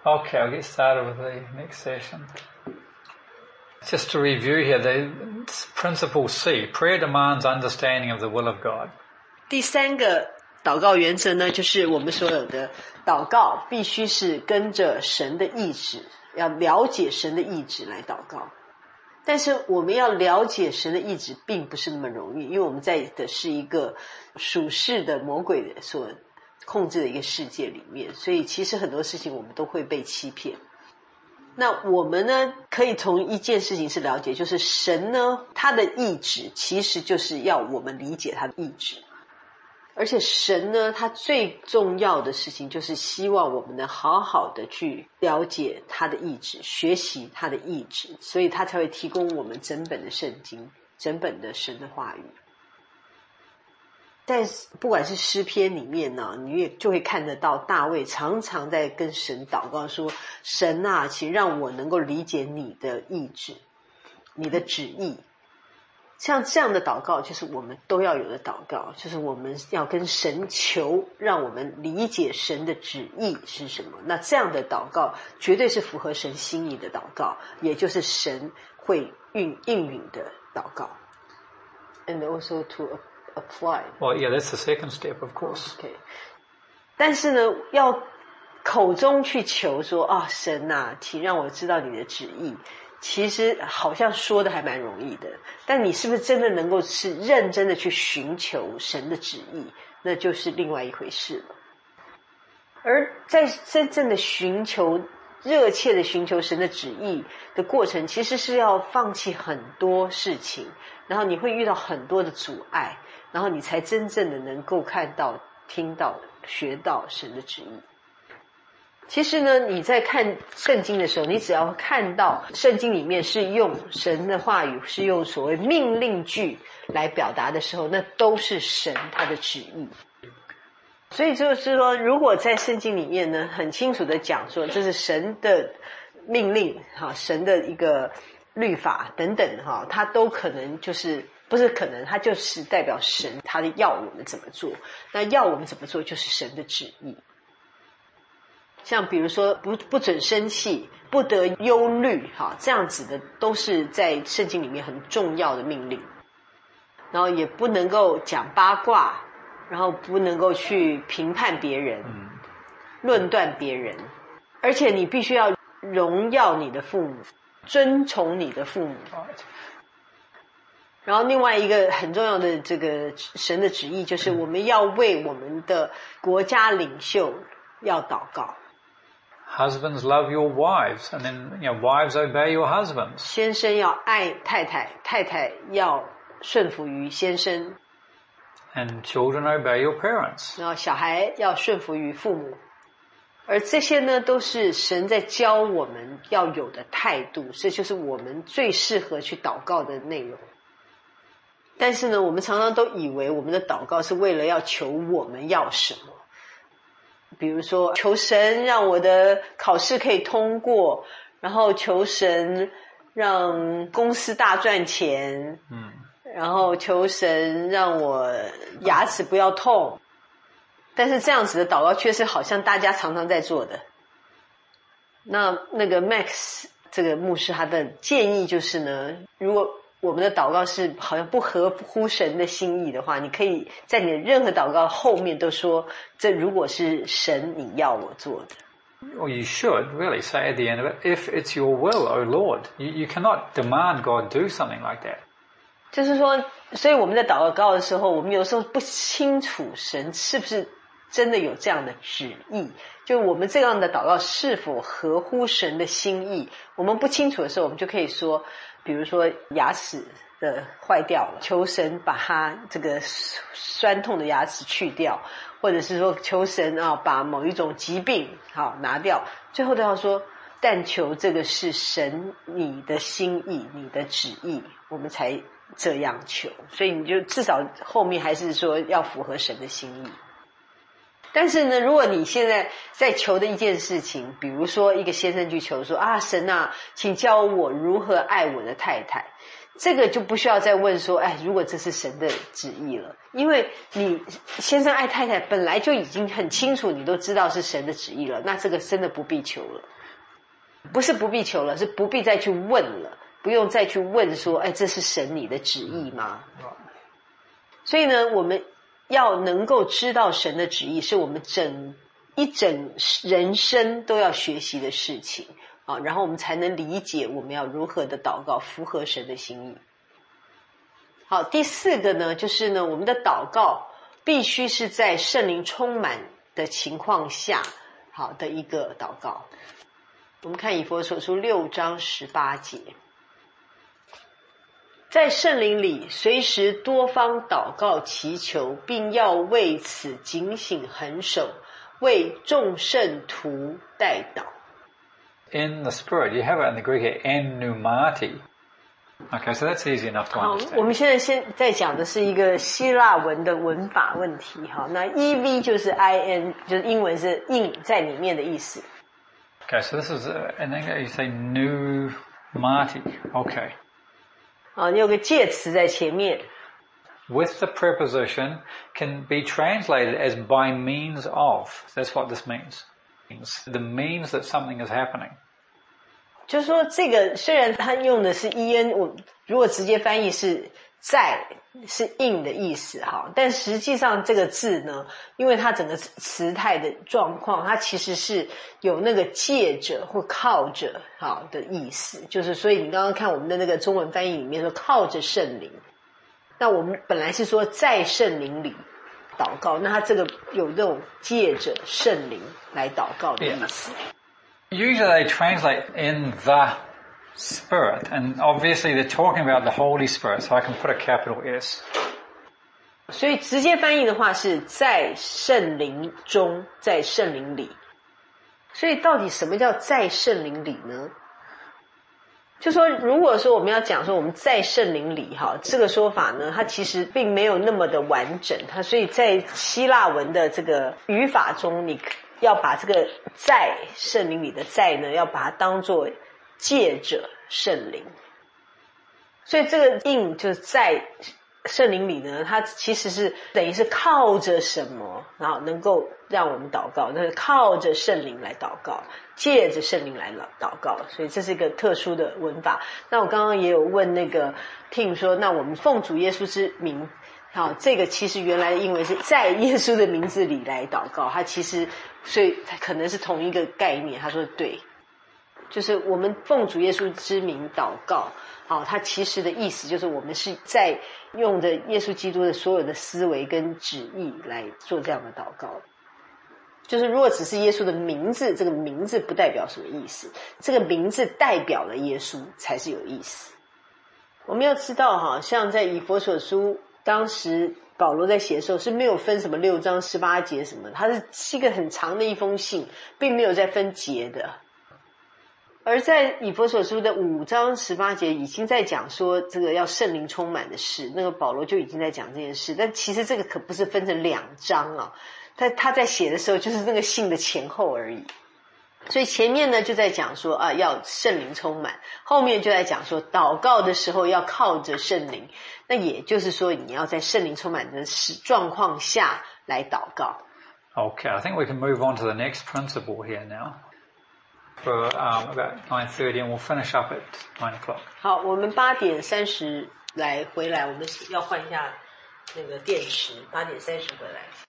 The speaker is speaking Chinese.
Okay, I'll get started with the next session. Just to review here, the principle C, prayer demands understanding of the will of God. 第三个祷告原则呢，就是我们所有的祷告必须是跟着神的意志，要了解神的意志来祷告。但是我们要了解神的意志并不是那么容易，因为我们在的是一个属世的魔鬼的所控制的一个世界里面，所以其实很多事情我们都会被欺骗。那我们呢，可以从一件事情是了解，就是神呢，他的意志其实就是要我们理解他的意志。而且神呢，他最重要的事情就是希望我们能好好的去了解他的意志，学习他的意志，所以他才会提供我们整本的圣经，整本的神的话语。在不管是诗篇里面呢，你也就会看得到大卫常常在跟神祷告说，神啊，请让我能够理解你的意志，你的旨意。像这样的祷告就是我们都要有的祷告，就是我们要跟神求，让我们理解神的旨意是什么。那这样的祷告绝对是符合神心意的祷告，也就是神会应允的祷告。 And also to apply. Well, yeah, that's the second step, of course. Okay. 但是呢，要口中去求说啊，神啊，请让我知道你的旨意。其实好像说的还蛮容易的，但你是不是真的能够是认真的去寻求神的旨意，那就是另外一回事了。而在真正的寻求，热切的寻求神的旨意的过程，其实是要放弃很多事情，然后你会遇到很多的阻碍，然后你才真正的能够看到、听到、学到神的旨意。其实呢，你在看圣经的时候，你只要看到圣经里面是用神的话语，是用所谓命令句来表达的时候，那都是神他的旨意。所以就是说，如果在圣经里面呢，很清楚的讲说这是神的命令，神的一个律法等等，它都可能就是不是可能，它就是代表神他的要我们怎么做，那要我们怎么做就是神的旨意。像比如说不准生气，不得忧虑，这样子的都是在圣经里面很重要的命令。然后也不能够讲八卦，然后不能够去评判别人，论断别人，而且你必须要荣耀你的父母，尊崇你的父母。然后另外一个很重要的这个神的旨意就是我们要为我们的国家领袖要祷告。 Husbands, love your wives, and then, wives obey your husbands. 先生要爱太太，太太要顺服于先生。 And children obey your parents. 然后小孩要顺服于父母。而这些呢，都是神在教我们要有的态度，这就是我们最适合去祷告的内容。但是呢，我们常常都以为我们的祷告是为了要求我们要什么。比如说求神让我的考试可以通过，然后求神让公司大赚钱，然后求神让我牙齿不要痛。但是这样子的祷告确实好像大家常常在做的。那个 Max 这个牧师他的建议就是呢，如果我们的祷告是好像不合乎神的心意的话，你可以在你的任何祷告后面都说，这如果是神你要我做的。 Or you should really say at the end of it, if it's your will, O Lord. You cannot demand God do something like that. 就是说，所以我们在祷告的时候，我们有时候不清楚神是不是真的有这样的旨意，就我们这样的祷告是否合乎神的心意，我们不清楚的时候，我们就可以说，比如说牙齿的坏掉了，求神把它这个酸痛的牙齿去掉，或者是说求神把某一种疾病拿掉，最后都要说，但求这个是神你的心意，你的旨意，我们才这样求。所以你就至少后面还是说要符合神的心意。但是呢，如果你现在在求的一件事情，比如说一个先生去求说神啊，请教我如何爱我的太太，这个就不需要再问说如果这是神的旨意了，因为你先生爱太太本来就已经很清楚，你都知道是神的旨意了，那这个真的不必求了。 不是不必求了，是不必再去问了，不用再去问说，哎，这是神你的旨意吗？所以呢，我们要能够知道神的旨意，是我们一整人生都要学习的事情啊，然后我们才能理解我们要如何的祷告，符合神的心意。好，第4个呢，就是呢，我们的祷告必须是在圣灵充满的情况下，好的一个祷告。我们看以弗所书6章18节，在圣灵里随时多方祷告祈求，并要为此警醒恒守，为众圣徒代祷。 In the Spirit, you have it in the Greek here, en pneumati. Okay, so that's easy enough to 好， understand. 我们现在讲的是一个希腊文的文法问题。好，那 EV 就是 IN， 就是英文是 in 在里面的意思。 Okay, so this is, and then you say pneumati. Okay. 好，你有个介词在前面。 With the preposition can be translated as by means of. That's what this means. The means that something is happening. 就是说这个虽然它用的是 en， 我如果直接翻译是在，是 in 的意思哈，但实际上这个字呢，因为它整个词态的状况，它其实是有那个借着或靠着好的意思，就是所以你刚刚看我们的那个中文翻译里面说靠着圣灵，那我们本来是说在圣灵里祷告，那它这个有那种借着圣灵来祷告的意思。 Usually they translate in the Spirit, and obviously they're talking about the Holy Spirit, so I can put a capital S. 所以直接翻译的话是在圣灵中，在圣灵里。所以到底什么叫在圣灵里呢？就说如果说我们要讲说我们在圣灵里哈，这个说法呢，它其实并没有那么的完整，它所以在希腊文的这个语法中，你要把这个在圣灵里的在呢，要把它当作借着圣灵。所以这个 in 就是在圣灵里呢，它其实是等于是靠着什么，然后能够让我们祷告，那是靠着圣灵来祷告，借着圣灵来祷告，所以这是一个特殊的文法。那我刚刚也有问那个 Tim 说，那我们奉主耶稣之名，好，这个其实原来的英文是在耶稣的名字里来祷告，它其实所以它可能是同一个概念。他说对，就是我们奉主耶稣之名祷告，好，它其实的意思就是我们是在用着耶稣基督的所有的思维跟旨意来做这样的祷告。就是如果只是耶稣的名字，这个名字不代表什么意思，这个名字代表了耶稣才是有意思。我们要知道哈，像在以弗所书当时保罗在写的时候是没有分什么6章18节什么，它是一个很长的一封信，并没有在分节的。而在以弗所书的5章18节已经在讲说这个要圣灵充满的事，那个保罗就已经在讲这件事，但其实这个可不是分成2章啊，他在写的时候就是那个信的前后而已。所以前面呢就在讲说啊要圣灵充满，后面就在讲说祷告的时候要靠着圣灵，那也就是说你要在圣灵充满的状况下来祷告。 Okay, I think we can move on to the next principle here now. For about 9:30, and we'll finish up at 9 o'clock. 好，我们8点30来回来，我们要换一下那个电池，8点30回来。